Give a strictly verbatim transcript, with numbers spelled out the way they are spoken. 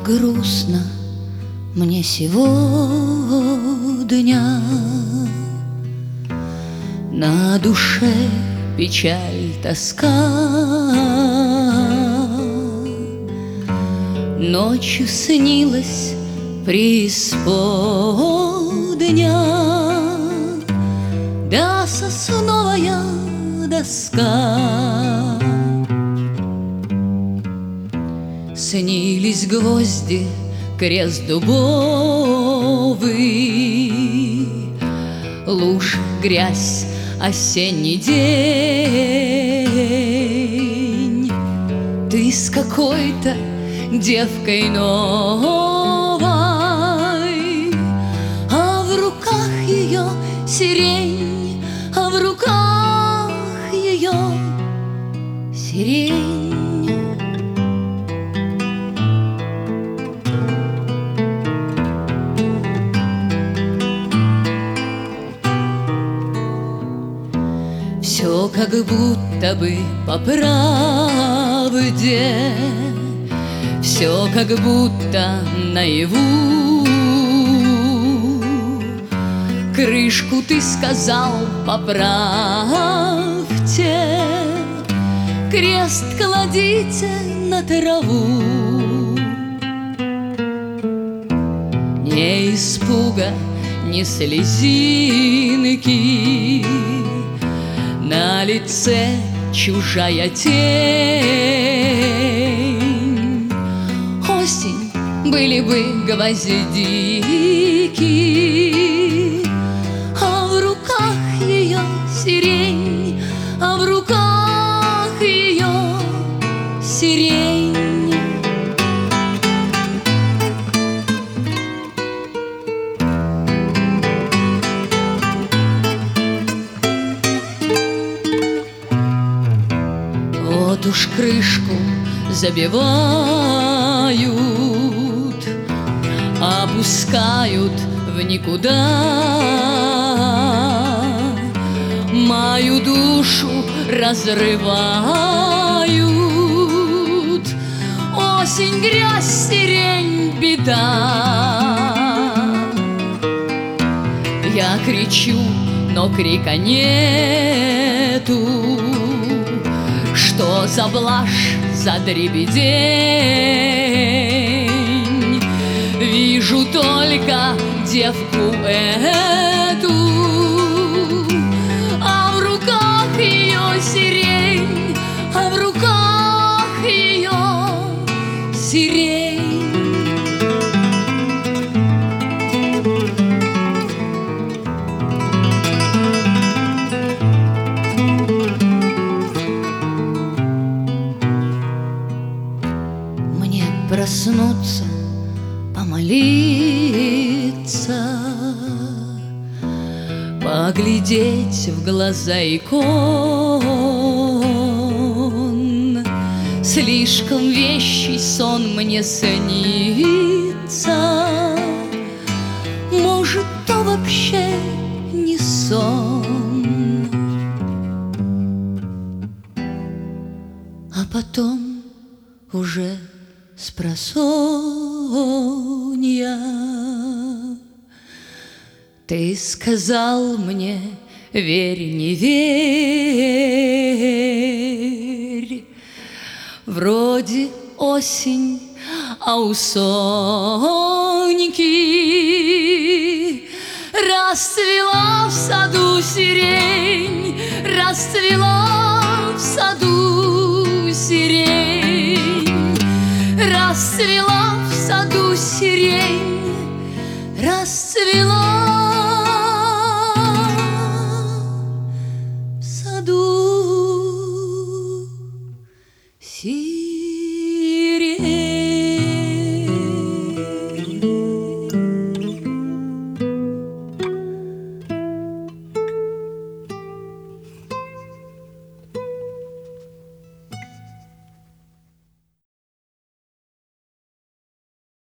грустно мне сегодня, на душе печаль, тоска. Ночью снилась преисподня, да сосновая доска. Снились гвозди, крест дубовый, луж, грязь, осенний день. Ты с какой-то девкой новой, а в руках ее сирень, а в руках ее сирень. Все как будто бы по правде, все как будто наяву. Крышку ты сказал, поправьте, крест кладите на траву. Ни испуга, ни слезинки, на лице чужая тень. Осень, были бы гвоздики, а в руках ее сирень, а в руках ее сирень. Вот уж крышку забивают, опускают в никуда, мою душу разрывают. Осень, грязь, сирень, беда. Я кричу, но крика нету. Что за блажь, за дребедень? Вижу только девку эту, а в руках ее сирень, а в руках ее сирень. Проснуться, помолиться, поглядеть в глаза икон. Слишком вещий сон мне снится, может, то вообще не сон. А потом уже спросонья ты сказал мне: верь, не верь, вроде осень, а у Соньки расцвела в саду сирень, расцвела в саду сирень. Расцвела в саду сирень,